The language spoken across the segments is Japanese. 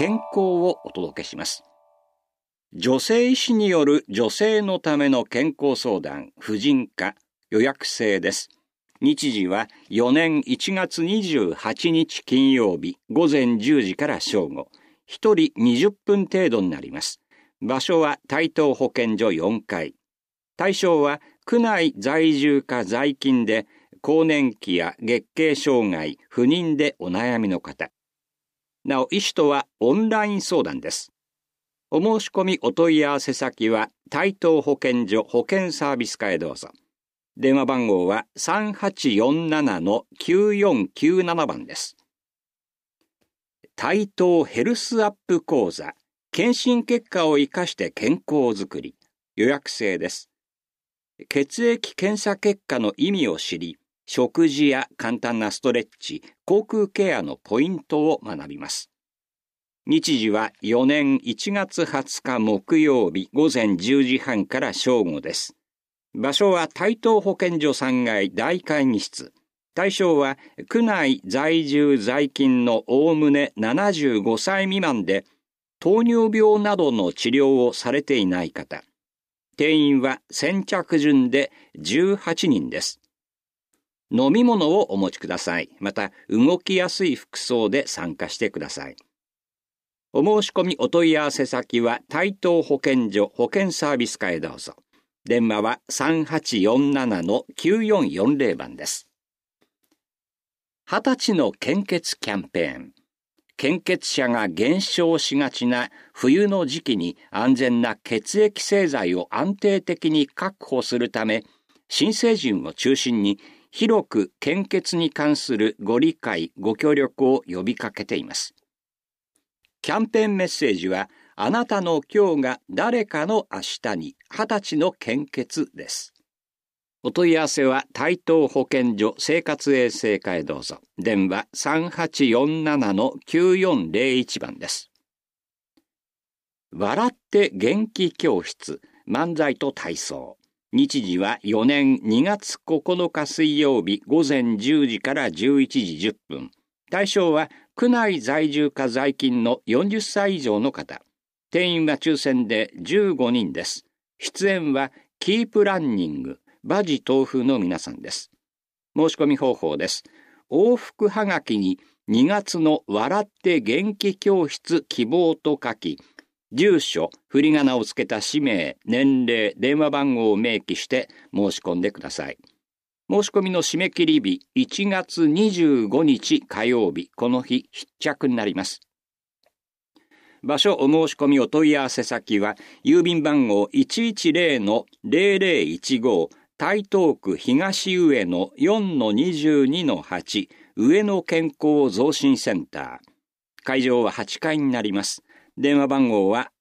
健康をお届けします。女性医師による女性のための健康相談、婦人科、予約制です。日時は4年1月28日金曜日午前10時から正午、1人20分程度になります。場所は台東保健所4階。対象は区内在住か在勤で更年期や月経障害、不妊でお悩みの方。なお、医師とはオンライン相談です。お申し込みお問い合わせ先は台東保健所保健サービス課へどうぞ。電話番号は 3847-9497 番です。台東ヘルスアップ講座、検診結果を生かして健康づくり、予約制です。血液検査結果の意味を知り、食事や簡単なストレッチ、口腔ケアのポイントを学びます。日時は4年1月20日木曜日午前10時半から正午です。場所は台東保健所3階大会議室。対象は区内在住在勤のおおむね75歳未満で糖尿病などの治療をされていない方。定員は先着順で18人です。飲み物をお持ちください。また動きやすい服装で参加してください。お申し込みお問い合わせ先は台東保健所保健サービス課へどうぞ。電話は 3847-9440 番です。20歳の献血キャンペーン。献血者が減少しがちな冬の時期に安全な血液製剤を安定的に確保するため、新成人を中心に広く献血に関するご理解、ご協力を呼びかけています。キャンペーンメッセージは、あなたの今日が誰かの明日に20歳の献血です。お問い合わせは台東保健所生活衛生課へどうぞ。電話 3847-9401 番です。笑って元気教室、漫才と体操。日時は4年2月9日水曜日午前10時から11時10分。対象は区内在住か在勤の40歳以上の方。定員は抽選で15人です。出演はキープランニング、馬事豆腐の皆さんです。申し込み方法です。往復はがきに2月の笑って元気教室希望と書き、住所、振り仮名をつけた氏名、年齢、電話番号を明記して申し込んでください。申し込みの締め切り日、1月25日火曜日、この日必着になります。場所お申し込みお問い合わせ先は、郵便番号 110-0015 台東区東上野 4-22-8 上野健康増進センター。会場は8階になります。電話番号は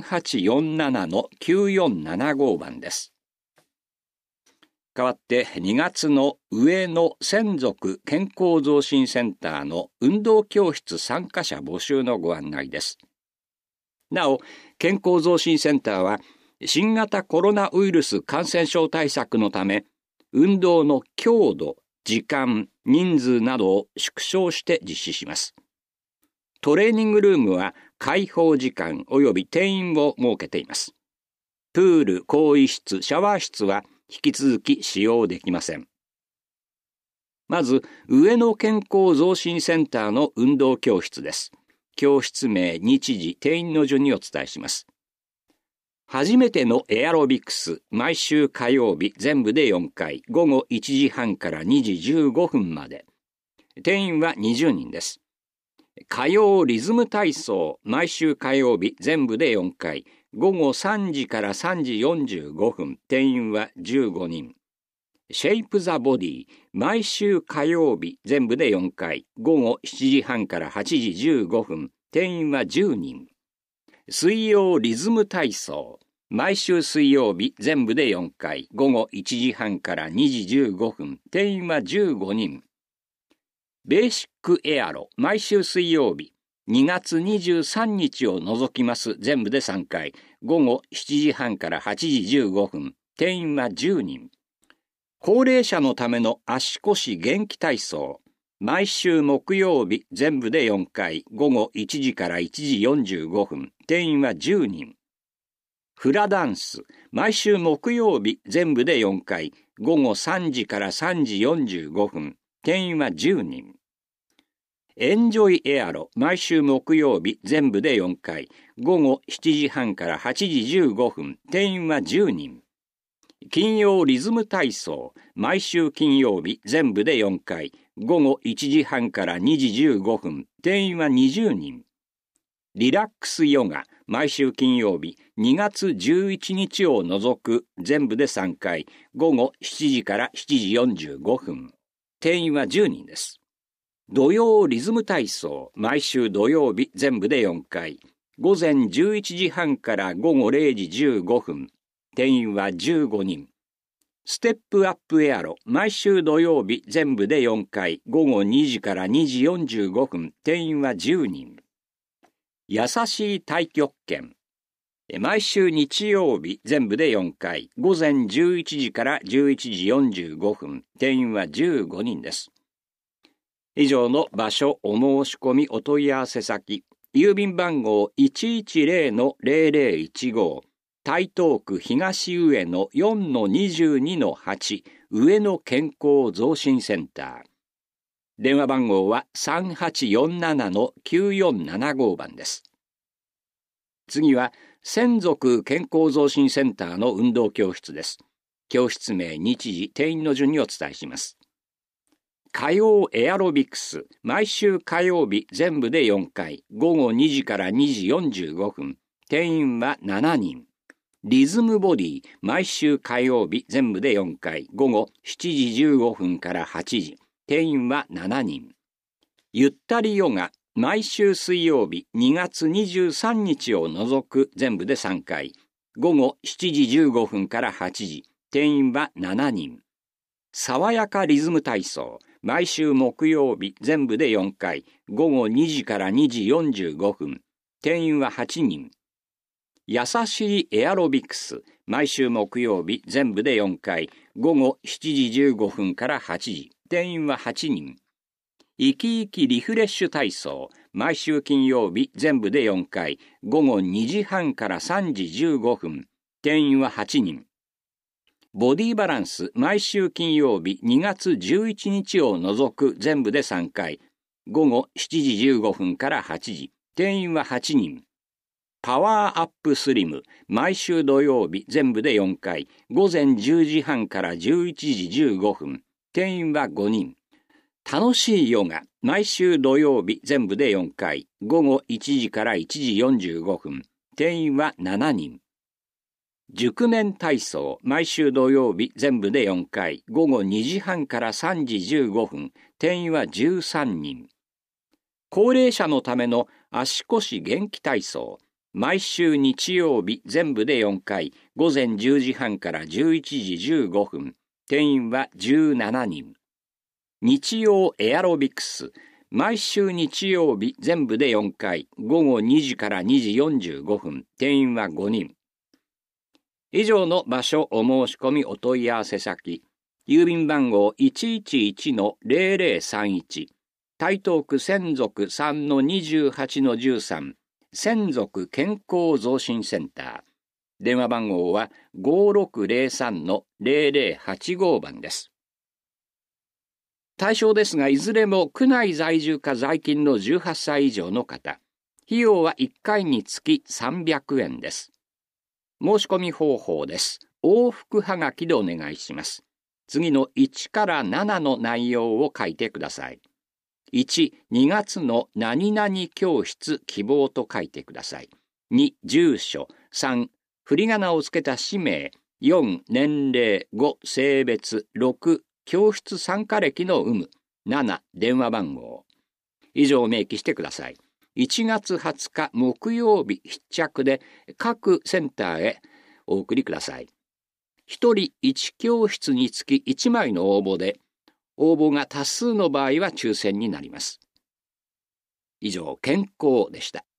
3847-9475 番です。代わって2月の上野専属健康増進センターの運動教室参加者募集のご案内です。なお、健康増進センターは新型コロナウイルス感染症対策のため、運動の強度、時間、人数などを縮小して実施します。トレーニングルームは開放時間及び定員を設けています。プール、更衣室、シャワー室は引き続き使用できません。まず、上野健康増進センターの運動教室です。教室名、日時、定員の順にお伝えします。初めてのエアロビクス、毎週火曜日、全部で4回、午後1時半から2時15分まで。定員は20人です。火曜リズム体操、毎週火曜日、全部で4回、午後3時から3時45分、定員は15人。シェイプザボディ、毎週火曜日、全部で4回、午後7時半から8時15分、定員は10人。水曜リズム体操、毎週水曜日、全部で4回、午後1時半から2時15分、定員は15人。ベーシックエアロ、毎週水曜日、2月23日を除きます全部で3回、午後7時半から8時15分、定員は10人。高齢者のための足腰元気体操、 毎週木曜日全部で4回、午後1時から1時45分、定員は10人。フラダンス、毎週木曜日全部で4回、午後3時から3時45分、定員は10人。エンジョイエアロ、毎週木曜日全部で4回、午後7時半から8時15分、定員は10人。金曜リズム体操、毎週金曜日全部で4回、午後1時半から2時15分、定員は20人。リラックスヨガ、毎週金曜日2月11日を除く全部で3回、午後7時から7時45分、定員は10人です。土曜リズム体操、毎週土曜日全部で4回、午前11時半から午後0時15分、定員は15人。ステップアップエアロ、毎週土曜日全部で4回、午後2時から2時45分、定員は10人。優しい太極拳、毎週日曜日全部で4回、午前11時から11時45分、定員は15人です。以上の場所、お申し込み、お問い合わせ先、郵便番号 110-0015、台東区東上野 4-22-8 上野健康増進センター。電話番号は 3847-9475 番です。次は専属健康増進センターの運動教室です。教室名、日時、定員の順にお伝えします。火曜エアロビクス、毎週火曜日全部で4回、午後2時から2時45分、定員は7人。リズムボディ、毎週火曜日全部で4回、午後7時15分から8時、定員は7人。ゆったりヨガ、毎週水曜日2月23日を除く全部で3回、午後7時15分から8時、定員は7人。爽やかリズム体操、毎週木曜日全部で4回、午後2時から2時45分、定員は8人。優しいエアロビクス、毎週木曜日全部で4回、午後7時15分から8時、定員は8人。生き生きリフレッシュ体操、毎週金曜日全部で4回、午後2時半から3時15分、定員は8人。ボディバランス、毎週金曜日2月11日を除く全部で3回、午後7時15分から8時、定員は8人。パワーアップスリム、毎週土曜日全部で4回、午前10時半から11時15分、定員は5人。楽しいヨガ、毎週土曜日全部で4回、午後1時から1時45分、定員は7人。熟年体操、毎週土曜日全部で4回、午後2時半から3時15分、定員は13人。高齢者のための足腰元気体操、毎週日曜日全部で4回、午前10時半から11時15分、定員は17人。日曜エアロビクス、毎週日曜日全部で4回、午後2時から2時45分、定員は5人。以上の場所、お申し込み、お問い合わせ先、郵便番号 111-0031、台東区専属 3-28-13、専属健康増進センター。電話番号は 5603-0085 番です。対象ですが、いずれも区内在住か在勤の18歳以上の方。費用は1回につき300円です。申し込み方法です。往復はがきでお願いします。次の1から7の内容を書いてください。1、2月の何々教室希望と書いてください。2、住所。3、振り仮名をつけた氏名。4、年齢。5、性別。6、教室参加歴の有無。7、電話番号。以上を明記してください。1月20日木曜日必着で各センターへお送りください。1人1教室につき1枚の応募で、応募が多数の場合は抽選になります。以上、健康でした。